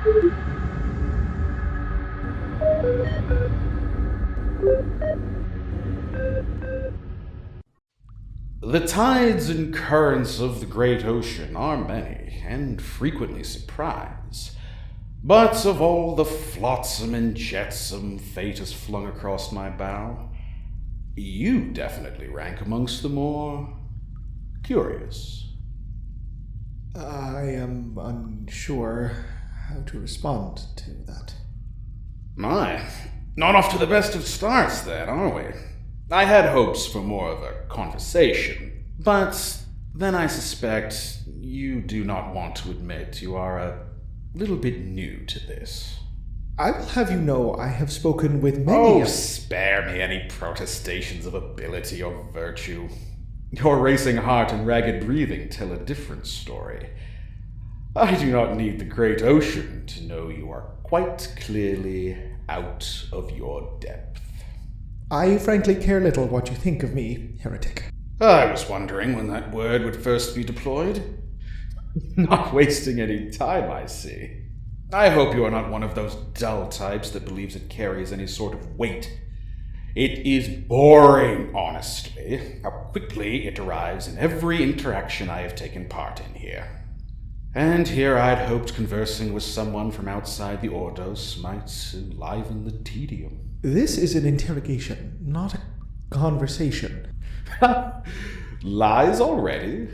The tides and currents of the great ocean are many, and frequently surprise. But of all the flotsam and jetsam fate has flung across my bow, you definitely rank amongst the more curious. I am unsure how to respond to that. My, not off to the best of starts then, are we? I had hopes for more of a conversation, but then I suspect you do not want to admit you are a little bit new to this. I will have you know I have spoken with many Oh, spare me any protestations of ability or virtue. Your racing heart and ragged breathing tell a different story. I do not need the great ocean to know you are quite clearly out of your depth. I frankly care little what you think of me, heretic. I was wondering when that word would first be deployed. Not wasting any time, I see. I hope you are not one of those dull types that believes it carries any sort of weight. It is boring, honestly, how quickly it arrives in every interaction I have taken part in here. And here I'd hoped conversing with someone from outside the Ordos might enliven the tedium. This is an interrogation, not a conversation. Lies already?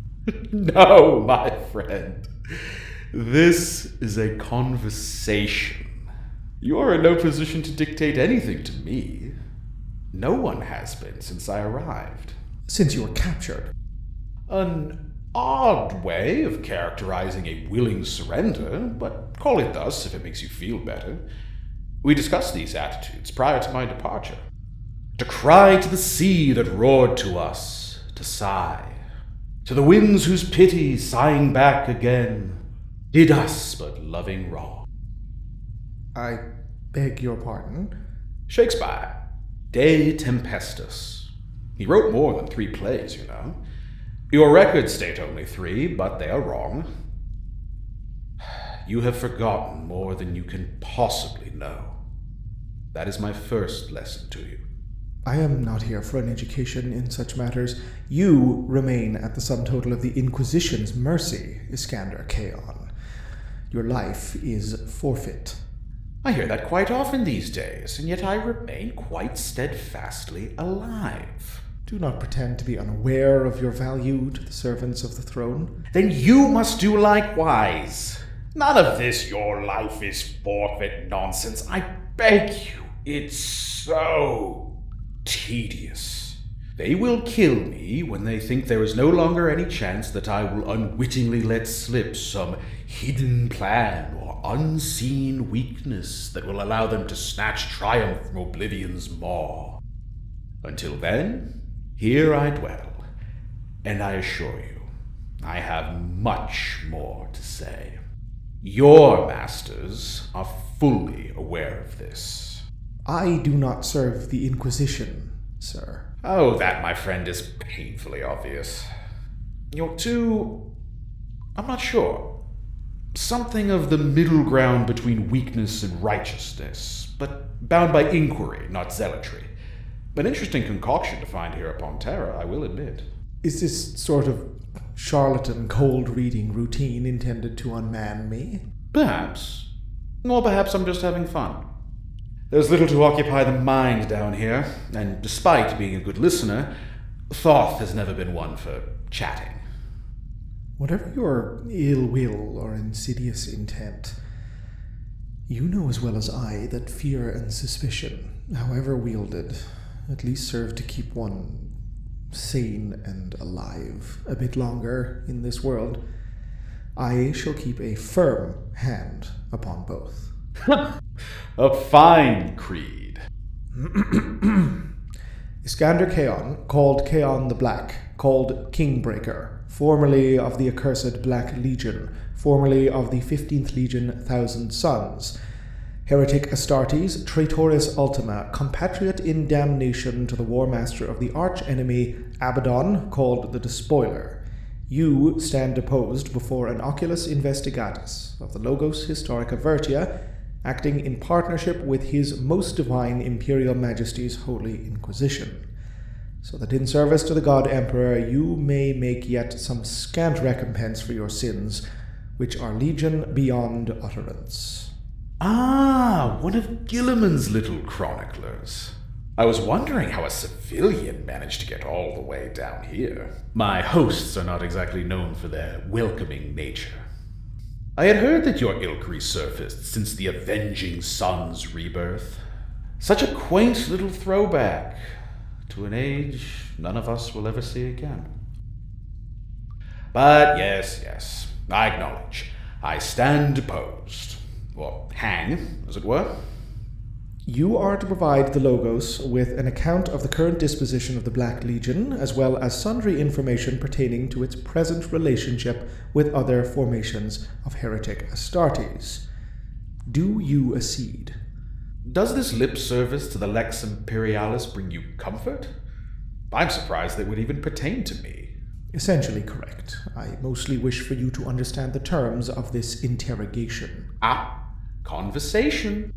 No, my friend. This is a conversation. You are in no position to dictate anything to me. No one has been since I arrived. Since you were captured. An odd way of characterizing a willing surrender, but call it thus if it makes you feel better. We discussed these attitudes prior to my departure. To cry to the sea that roared to us, to sigh, to the winds whose pity, sighing back again, did us but loving wrong. I beg your pardon? Shakespeare, De Tempestus. He wrote more than 3 plays, you know. Your records state only 3, but they are wrong. You have forgotten more than you can possibly know. That is my first lesson to you. I am not here for an education in such matters. You remain at the sum total of the Inquisition's mercy, Iskander Kaon. Your life is forfeit. I hear that quite often these days, and yet I remain quite steadfastly alive. Do not pretend to be unaware of your value to the servants of the throne. Then you must do likewise. None of this your life is forfeit nonsense. I beg you. It's so tedious. They will kill me when they think there is no longer any chance that I will unwittingly let slip some hidden plan or unseen weakness that will allow them to snatch triumph from Oblivion's maw. Until then, here I dwell, and I assure you, I have much more to say. Your masters are fully aware of this. I do not serve the Inquisition, sir. Oh, that, my friend, is painfully obvious. You're too... I'm not sure. Something of the middle ground between weakness and righteousness, but bound by inquiry, not zealotry. An interesting concoction to find here upon Terra, I will admit. Is this sort of charlatan cold reading routine intended to unman me? Perhaps. Or perhaps I'm just having fun. There's little to occupy the mind down here, and despite being a good listener, Thoth has never been one for chatting. Whatever your ill will or insidious intent, you know as well as I that fear and suspicion, however wielded, at least serve to keep one sane and alive a bit longer in this world. I shall keep a firm hand upon both. A fine creed. Iskander Kaon, called Kaon the Black, called Kingbreaker, formerly of the accursed Black Legion, formerly of the 15th Legion Thousand Sons, Heretic Astartes, Traitoris Ultima, compatriot in damnation to the war master of the arch-enemy Abaddon, called the Despoiler. You stand deposed before an Oculus Investigatus of the Logos Historica Vertia, acting in partnership with His Most Divine Imperial Majesty's Holy Inquisition, so that in service to the God Emperor you may make yet some scant recompense for your sins, which are legion beyond utterance. Ah, one of Guilliman's little chroniclers. I was wondering how a civilian managed to get all the way down here. My hosts are not exactly known for their welcoming nature. I had heard that your ilk resurfaced since the Avenging Sun's rebirth. Such a quaint little throwback to an age none of us will ever see again. But yes, I acknowledge. I stand deposed. Or hang, as it were. You are to provide the Logos with an account of the current disposition of the Black Legion, as well as sundry information pertaining to its present relationship with other formations of heretic Astartes. Do you accede? Does this lip service to the Lex Imperialis bring you comfort? I'm surprised that it would even pertain to me. Essentially correct. I mostly wish for you to understand the terms of this interrogation. Conversation.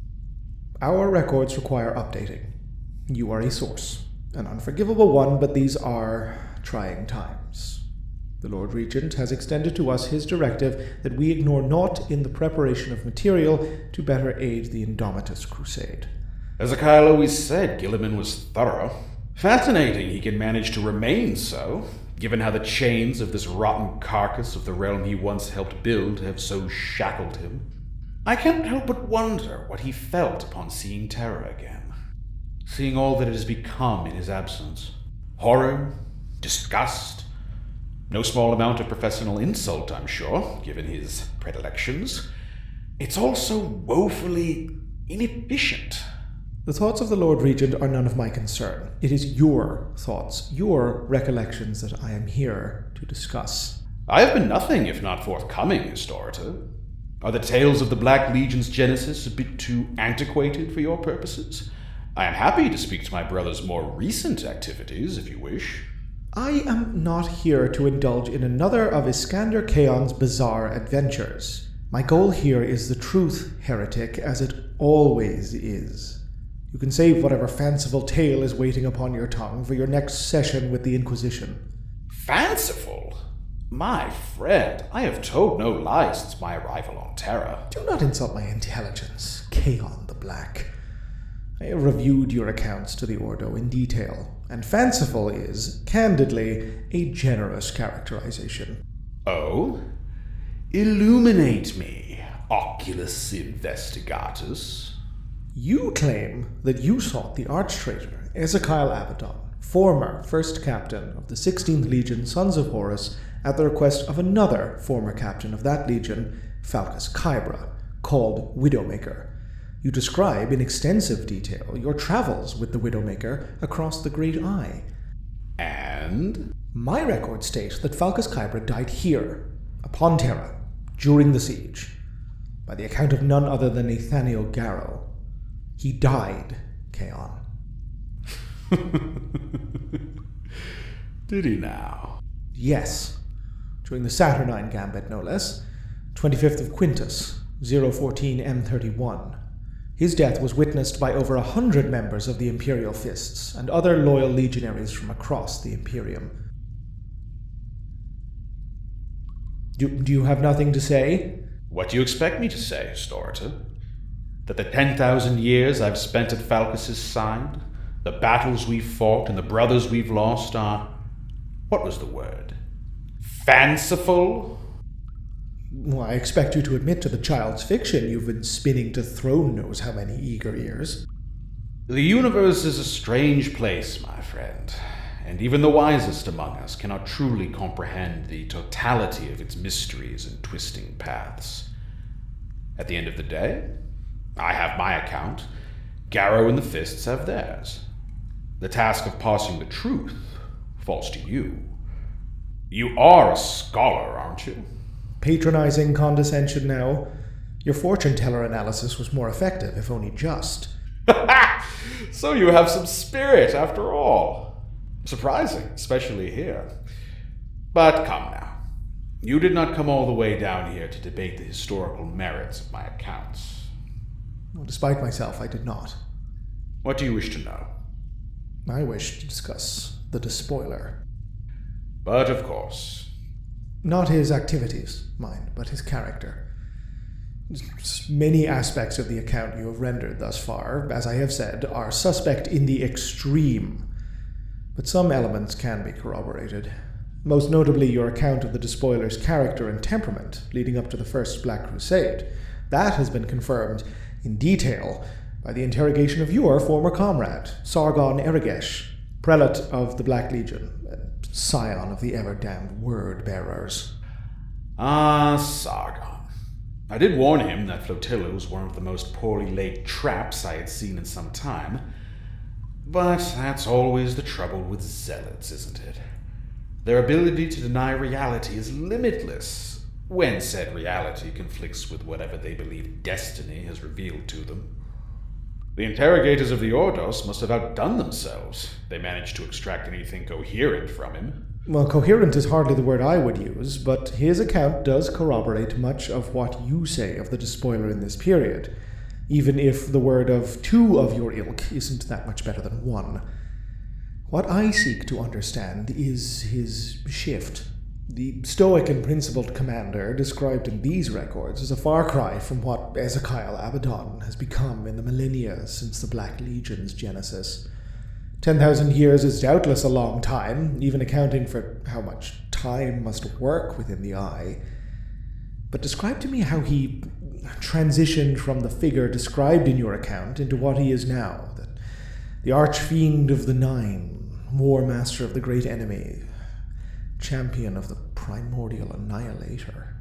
Our records require updating. You are a source. An unforgivable one, but these are trying times. The Lord Regent has extended to us his directive that we ignore naught in the preparation of material to better aid the Indomitus Crusade. As Kyle always said, Guilliman was thorough. Fascinating he can manage to remain so, given how the chains of this rotten carcass of the realm he once helped build have so shackled him. I can't help but wonder what he felt upon seeing Terra again. Seeing all that it has become in his absence. Horror, disgust, no small amount of professional insult, I'm sure, given his predilections. It's all so woefully inefficient. The thoughts of the Lord Regent are none of my concern. It is your thoughts, your recollections that I am here to discuss. I have been nothing if not forthcoming, Historitor. Are the tales of the Black Legion's genesis a bit too antiquated for your purposes? I am happy to speak to my brother's more recent activities, if you wish. I am not here to indulge in another of Iskander Kaon's bizarre adventures. My goal here is the truth, heretic, as it always is. You can save whatever fanciful tale is waiting upon your tongue for your next session with the Inquisition. Fanciful? My friend, I have told no lies since my arrival on Terra. Do not insult my intelligence, Kaon the Black. I have reviewed your accounts to the Ordo in detail, and fanciful is, candidly, a generous characterization. Oh? Illuminate me, Oculus Investigatus. You claim that you sought the arch-traitor, Ezekiel Abaddon, former first captain of the 16th Legion Sons of Horus, at the request of another former captain of that legion, Falcus Kybra, called Widowmaker. You describe in extensive detail your travels with the Widowmaker across the Great Eye. And? My records state that Falcus Kybra died here, upon Terra, during the siege, by the account of none other than Nathaniel Garrow. He died, Kaon. Did he now? Yes. During the Saturnine Gambit, no less. 25th of Quintus, 014 M31. His death was witnessed by over 100 members of the Imperial Fists and other loyal legionaries from across the Imperium. Do you have nothing to say? What do you expect me to say, Historitor? That the 10,000 years I've spent at Falcus's side, the battles we've fought and the brothers we've lost are... what was the word? Fanciful? Well, I expect you to admit to the child's fiction you've been spinning to throne knows how many eager ears. The universe is a strange place, my friend, and even the wisest among us cannot truly comprehend the totality of its mysteries and twisting paths. At the end of the day, I have my account. Garrow and the Fists have theirs. The task of parsing the truth falls to you. You are a scholar, aren't you? Patronizing condescension now. Your fortune-teller analysis was more effective, if only just. So you have some spirit, after all. Surprising, especially here. But come now. You did not come all the way down here to debate the historical merits of my accounts. Well, despite myself, I did not. What do you wish to know? I wish to discuss the Despoiler. But of course. Not his activities, mind, but his character. Many aspects of the account you have rendered thus far, as I have said, are suspect in the extreme. But some elements can be corroborated. Most notably your account of the Despoiler's character and temperament leading up to the First Black Crusade. That has been confirmed in detail by the interrogation of your former comrade, Sargon Erigesh, prelate of the Black Legion, and scion of the ever-damned Word-bearers. Ah, Sargon. I did warn him that Flotilla was one of the most poorly laid traps I had seen in some time. But that's always the trouble with zealots, isn't it? Their ability to deny reality is limitless, when said reality conflicts with whatever they believe destiny has revealed to them. The interrogators of the Ordos must have outdone themselves. They managed to extract anything coherent from him. Well, coherent is hardly the word I would use, but his account does corroborate much of what you say of the Despoiler in this period, even if the word of two of your ilk isn't that much better than one. What I seek to understand is his shift. The stoic and principled commander described in these records is a far cry from what Ezekiel Abaddon has become in the millennia since the Black Legion's genesis. 10,000 years is doubtless a long time, even accounting for how much time must work within the eye. But describe to me how he transitioned from the figure described in your account into what he is now, the Archfiend of the Nine, War Master of the Great Enemy, champion of the primordial annihilator.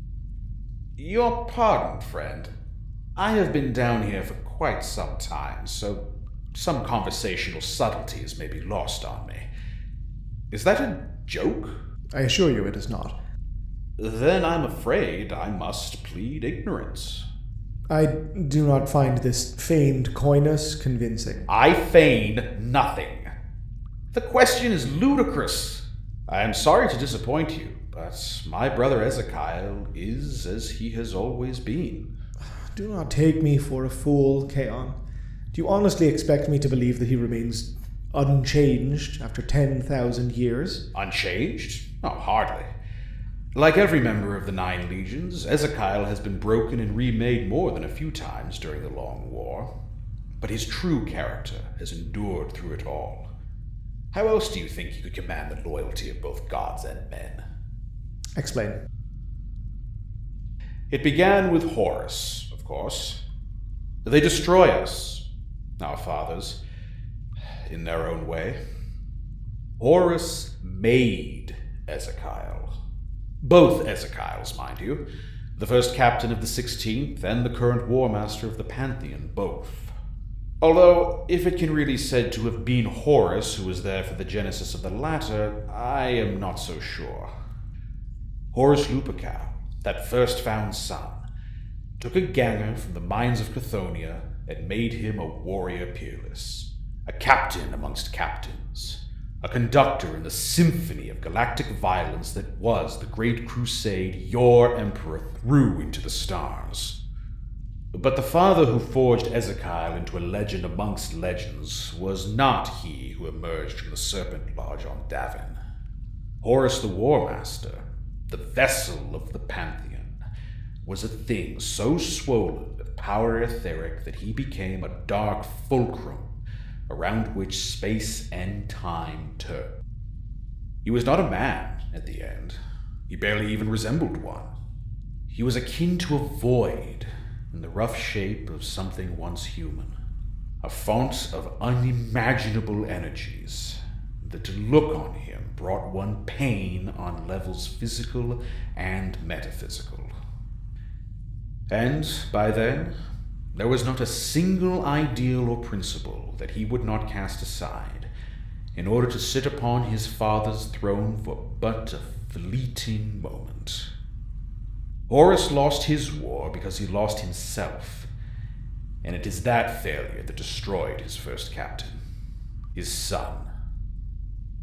Your pardon, friend. I have been down here for quite some time, so some conversational subtleties may be lost on me. Is that a joke? I assure you it is not. Then I'm afraid I must plead ignorance. I do not find this feigned coyness convincing. I feign nothing. The question is ludicrous. I am sorry to disappoint you, but my brother Ezekiel is as he has always been. Do not take me for a fool, Kaon. Do you honestly expect me to believe that he remains unchanged after 10,000 years? Unchanged? Oh, hardly. Like every member of the Nine Legions, Ezekiel has been broken and remade more than a few times during the Long War. But his true character has endured through it all. How else do you think he could command the loyalty of both gods and men? Explain. It began with Horus, of course. They destroy us, our fathers, in their own way. Horus made Ezekiel. Both Ezekiels, mind you. The first captain of the 16th and the current War Master of the Pantheon, both. Although, if it can really be said to have been Horus who was there for the genesis of the latter, I am not so sure. Horus Lupercal, that first found son, took a ganger from the mines of Chthoniya and made him a warrior peerless, a captain amongst captains, a conductor in the symphony of galactic violence that was the great crusade your emperor threw into the stars. But the father who forged Ezekiel into a legend amongst legends was not he who emerged from the Serpent Lodge on Davin. Horus the War Master, the vessel of the Pantheon, was a thing so swollen with power etheric that he became a dark fulcrum around which space and time turned. He was not a man at the end. He barely even resembled one. He was akin to a void in the rough shape of something once human, a font of unimaginable energies that to look on him brought one pain on levels physical and metaphysical. And by then, there was not a single ideal or principle that he would not cast aside in order to sit upon his father's throne for but a fleeting moment. Horus lost his war because he lost himself, and it is that failure that destroyed his first captain, his son.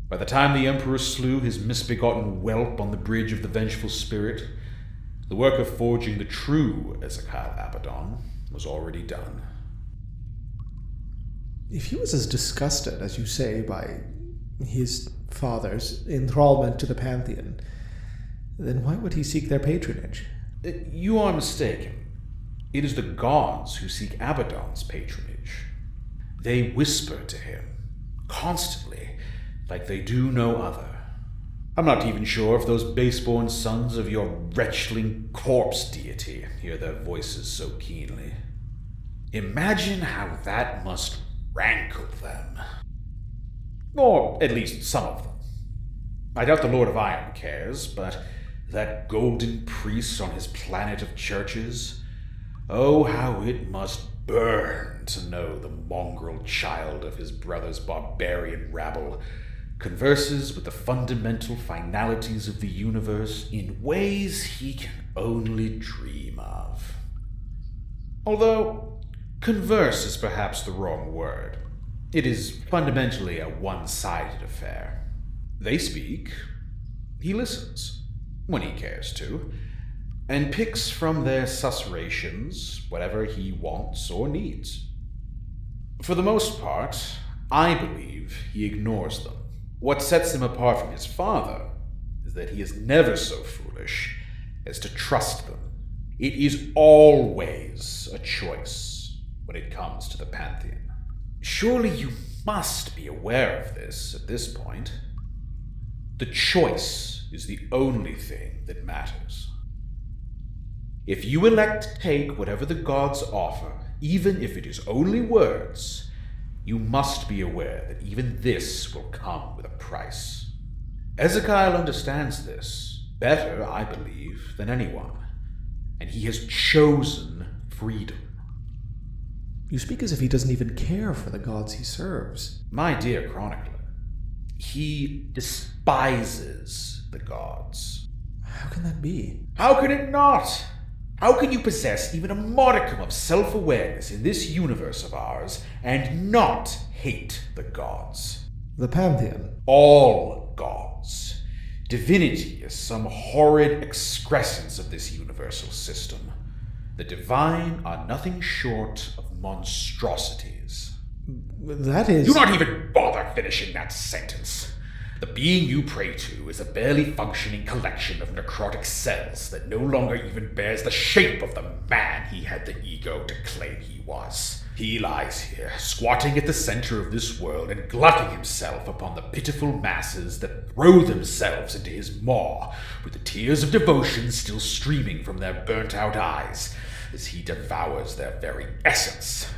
By the time the Emperor slew his misbegotten whelp on the bridge of the Vengeful Spirit, the work of forging the true Ezekiel Abaddon was already done. If he was as disgusted, as you say, by his father's enthrallment to the Pantheon, then why would he seek their patronage? You are mistaken. It is the gods who seek Abaddon's patronage. They whisper to him, constantly, like they do no other. I'm not even sure if those base-born sons of your wretchling corpse deity hear their voices so keenly. Imagine how that must rankle them. Or at least some of them. I doubt the Lord of Iron cares, but that golden priest on his planet of churches, oh, how it must burn to know the mongrel child of his brother's barbarian rabble converses with the fundamental finalities of the universe in ways he can only dream of. Although, converse is perhaps the wrong word. It is fundamentally a one-sided affair. They speak, he listens, when he cares to, and picks from their susurrations whatever he wants or needs. For the most part, I believe he ignores them. What sets him apart from his father is that he is never so foolish as to trust them. It is always a choice when it comes to the Pantheon. Surely you must be aware of this at this point. The choice is the only thing that matters. If you elect to take whatever the gods offer, even if it is only words, you must be aware that even this will come with a price. Ezekiel understands this better, I believe, than anyone, and he has chosen freedom. You speak as if he doesn't even care for the gods he serves. My dear chronicler, he despises the gods. How can that be? How can it not? How can you possess even a modicum of self-awareness in this universe of ours and not hate the gods? The Pantheon. All gods. Divinity is some horrid excrescence of this universal system. The divine are nothing short of monstrosities. That is... Do not even bother finishing that sentence. The being you pray to is a barely functioning collection of necrotic cells that no longer even bears the shape of the man he had the ego to claim he was. He lies here, squatting at the center of this world and glutting himself upon the pitiful masses that throw themselves into his maw, with the tears of devotion still streaming from their burnt-out eyes, as he devours their very essence.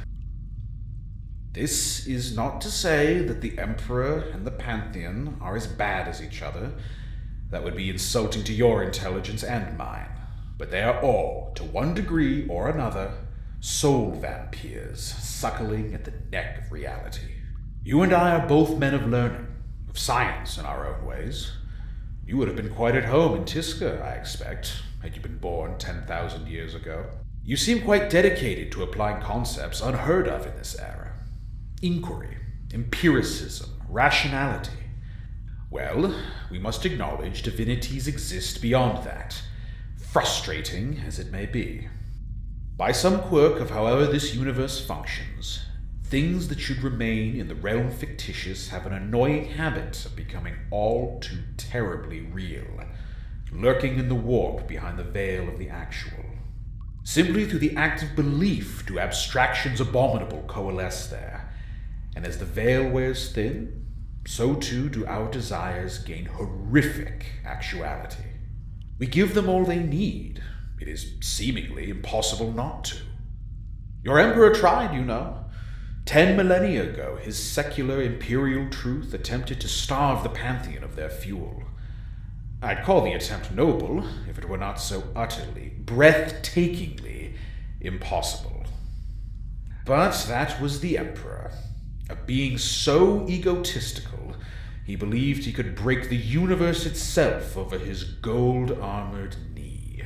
This is not to say that the Emperor and the Pantheon are as bad as each other. That would be insulting to your intelligence and mine. But they are all, to one degree or another, soul vampires suckling at the neck of reality. You and I are both men of learning, of science in our own ways. You would have been quite at home in Tisca, I expect, had you been born 10,000 years ago. You seem quite dedicated to applying concepts unheard of in this era. Inquiry, empiricism, rationality. Well, we must acknowledge divinities exist beyond that, frustrating as it may be. By some quirk of however this universe functions, things that should remain in the realm fictitious have an annoying habit of becoming all too terribly real, lurking in the warp behind the veil of the actual. Simply through the act of belief do abstractions abominable coalesce there. And as the veil wears thin, so too do our desires gain horrific actuality. We give them all they need. It is seemingly impossible not to. Your emperor tried, you know. 10 millennia ago, his secular imperial truth attempted to starve the Pantheon of their fuel. I'd call the attempt noble, if it were not so utterly, breathtakingly impossible. But that was the emperor. A being so egotistical, he believed he could break the universe itself over his gold-armored knee.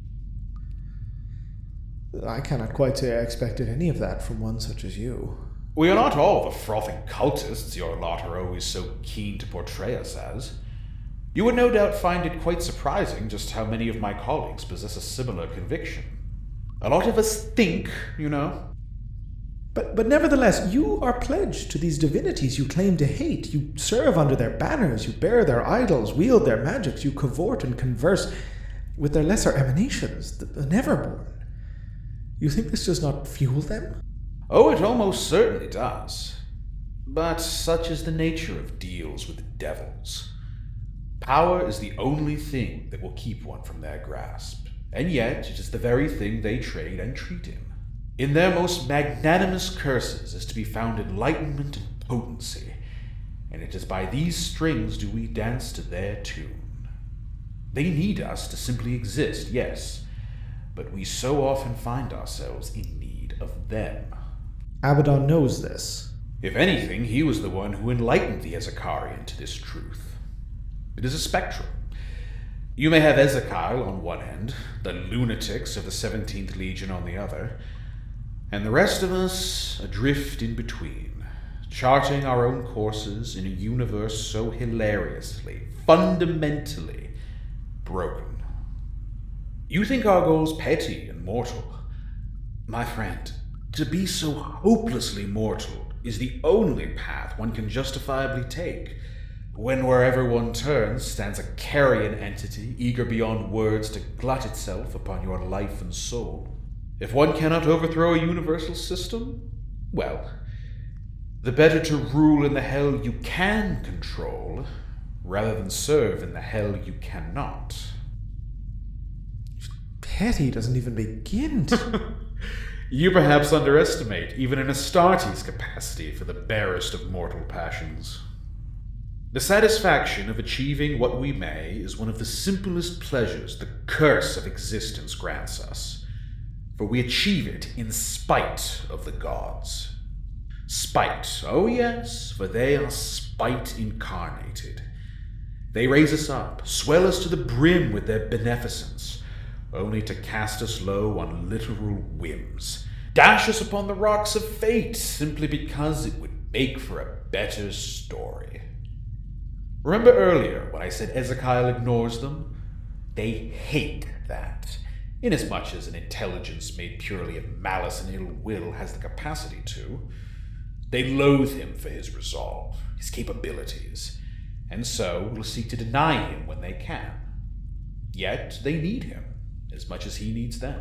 I cannot quite say I expected any of that from one such as you. We are not all the frothing cultists your lot are always so keen to portray us as. You would no doubt find it quite surprising just how many of my colleagues possess a similar conviction. A lot of us think, you know. But nevertheless, you are pledged to these divinities you claim to hate. You serve under their banners, you bear their idols, wield their magics, you cavort and converse with their lesser emanations, the Neverborn. You think this does not fuel them? Oh, it almost certainly does. But such is the nature of deals with devils. Power is the only thing that will keep one from their grasp, and yet it is the very thing they trade and treat in. In their most magnanimous curses is to be found enlightenment and potency, and it is by these strings do we dance to their tune. They need us to simply exist, yes, but we so often find ourselves in need of them. Abaddon knows this. If anything, he was the one who enlightened the Ezekarian to this truth. It is a spectrum. You may have Ezekiel on one end, the lunatics of the 17th Legion on the other, and the rest of us adrift in between, charting our own courses in a universe so hilariously, fundamentally broken. You think our goals petty and mortal. My friend, to be so hopelessly mortal is the only path one can justifiably take, when wherever one turns stands a carrion entity eager beyond words to glut itself upon your life and soul. If one cannot overthrow a universal system, well, the better to rule in the hell you can control, rather than serve in the hell you cannot. Petty doesn't even begin to... You perhaps underestimate even an Astarte's capacity for the barest of mortal passions. The satisfaction of achieving what we may is one of the simplest pleasures the curse of existence grants us, for we achieve it in spite of the gods. Spite, oh yes, for they are spite incarnated. They raise us up, swell us to the brim with their beneficence, only to cast us low on literal whims, dash us upon the rocks of fate simply because it would make for a better story. Remember earlier when I said Ezekiel ignores them? They hate that, inasmuch as an intelligence made purely of malice and ill will has the capacity to. They loathe him for his resolve, his capabilities, and so will seek to deny him when they can. Yet they need him as much as he needs them.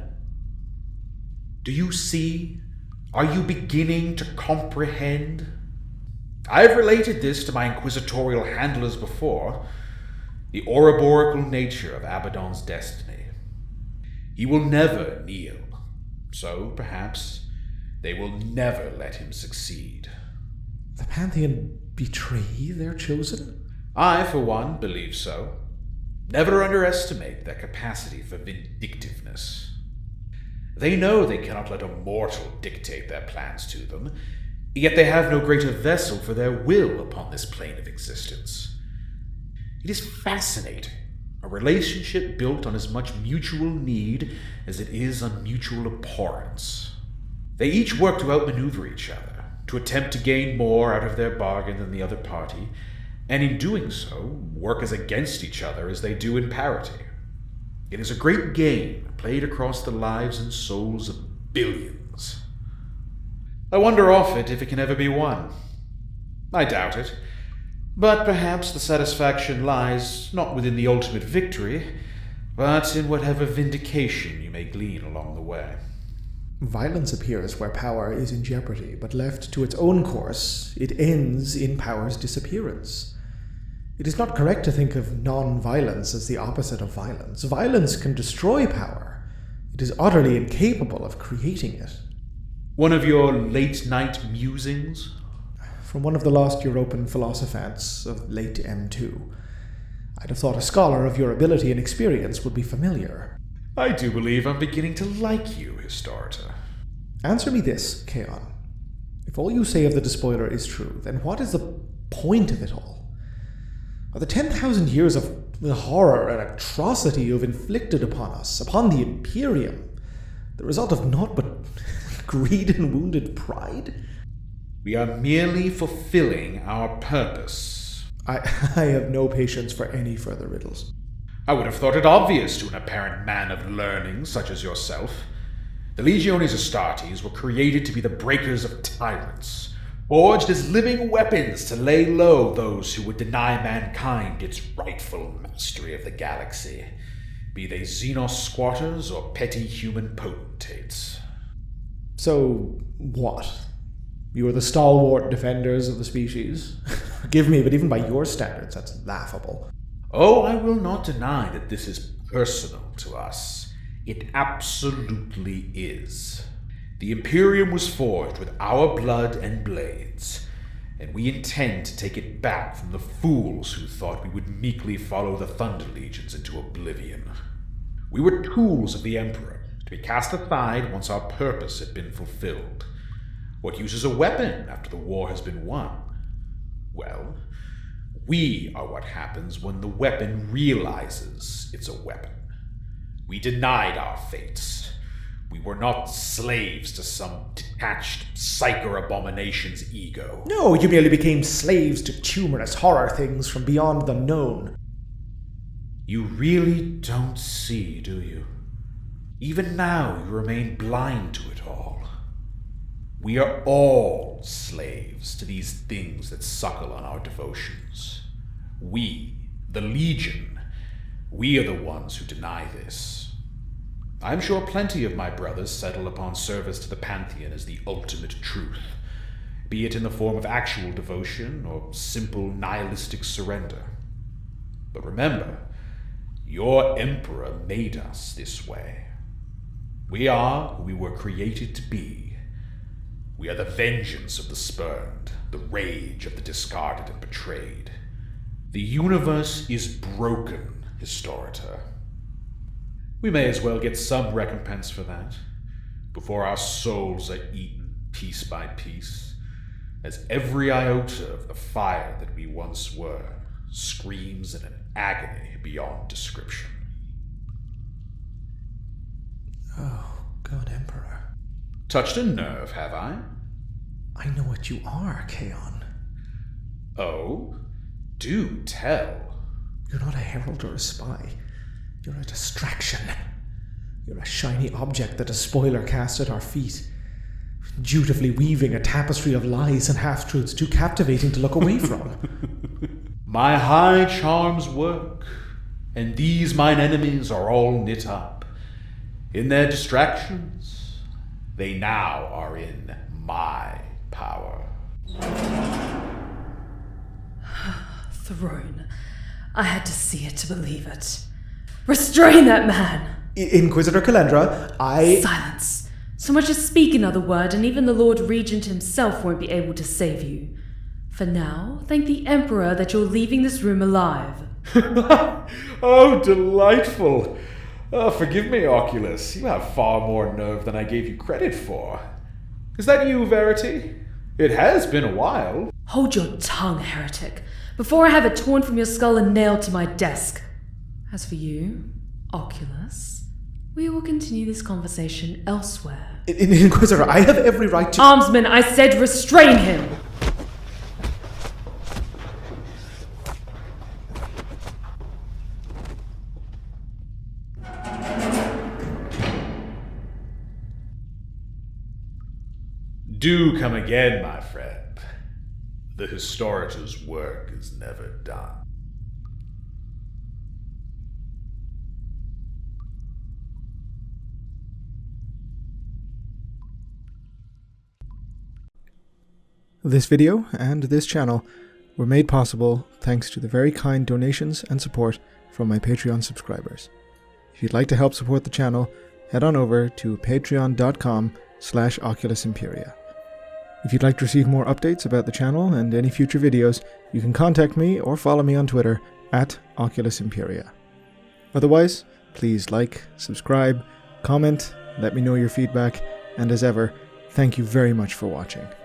Do you see? Are you beginning to comprehend? I have related this to my inquisitorial handlers before, the Ouroboreal nature of Abaddon's destiny. He will never kneel, so perhaps they will never let him succeed. The Pantheon betray their chosen? I, for one, believe so. Never underestimate their capacity for vindictiveness. They know they cannot let a mortal dictate their plans to them, yet they have no greater vessel for their will upon this plane of existence. It is fascinating, a relationship built on as much mutual need as it is on mutual abhorrence. They each work to outmaneuver each other, to attempt to gain more out of their bargain than the other party, and in doing so, work as against each other as they do in parity. It is a great game played across the lives and souls of billions. I wonder often if it can ever be won. I doubt it, but perhaps the satisfaction lies not within the ultimate victory, but in whatever vindication you may glean along the way. Violence appears where power is in jeopardy, but left to its own course, it ends in power's disappearance. It is not correct to think of non-violence as the opposite of violence. Violence can destroy power. It is utterly incapable of creating it. One of your late-night musings? From one of the lost European philosophants of late M2. I'd have thought a scholar of your ability and experience would be familiar. I do believe I'm beginning to like you, Histarte. Answer me this, Kaon. If all you say of the Despoiler is true, then what is the point of it all? Are the 10,000 years of horror and atrocity you've inflicted upon us, upon the Imperium, the result of naught but greed and wounded pride? We are merely fulfilling our purpose. I have no patience for any further riddles. I would have thought it obvious to an apparent man of learning such as yourself. The Legiones Astartes were created to be the breakers of tyrants, forged as living weapons to lay low those who would deny mankind its rightful mastery of the galaxy, be they Xenos squatters or petty human potentates. So, what? You are the stalwart defenders of the species? Forgive me, but even by your standards, that's laughable. Oh, I will not deny that this is personal to us. It absolutely is. The Imperium was forged with our blood and blades, and we intend to take it back from the fools who thought we would meekly follow the Thunder Legions into oblivion. We were tools of the Emperor, to be cast aside once our purpose had been fulfilled. What use is a weapon after the war has been won? Well, we are what happens when the weapon realizes it's a weapon. We denied our fates. We were not slaves to some detached psycho abomination's ego. No, you merely became slaves to tumorous horror things from beyond the known. You really don't see, do you? Even now, you remain blind to it all. We are all slaves to these things that suckle on our devotions. We, the Legion, we are the ones who deny this. I'm sure plenty of my brothers settle upon service to the Pantheon as the ultimate truth, be it in the form of actual devotion or simple nihilistic surrender. But remember, your Emperor made us this way. We are who we were created to be. We are the vengeance of the spurned, the rage of the discarded and betrayed. The universe is broken, Historitor. We may as well get some recompense for that, before our souls are eaten piece by piece, as every iota of the fire that we once were screams in an agony beyond description. Oh, God, Emperor. Touched a nerve, have I? I know what you are, Kaon. Oh? Do tell. You're not a herald or a spy. You're a distraction. You're a shiny object that a spoiler cast at our feet, dutifully weaving a tapestry of lies and half-truths too captivating to look away from. My high charms work, and these mine enemies are all knit up. In their distractions, they now are in my power. Throne. I had to see it to believe it. Restrain that man! Inquisitor Kalendra, Silence. So much as speak another word, and even the Lord Regent himself won't be able to save you. For now, thank the Emperor that you're leaving this room alive. Oh, delightful. Forgive me, Oculus. You have far more nerve than I gave you credit for. Is that you, Verity? It has been a while. Hold your tongue, heretic, before I have it torn from your skull and nailed to my desk. As for you, Oculus, we will continue this conversation elsewhere. Inquisitor, I have every right to— Armsman, I said restrain him! Do come again, my friend. The Historitor's work is never done. This video and this channel were made possible thanks to the very kind donations and support from my Patreon subscribers. If you'd like to help support the channel, head on over to patreon.com/Oculus Imperia. If you'd like to receive more updates about the channel and any future videos, you can contact me or follow me on Twitter @Oculus Imperia. Otherwise, please like, subscribe, comment, let me know your feedback, and as ever, thank you very much for watching.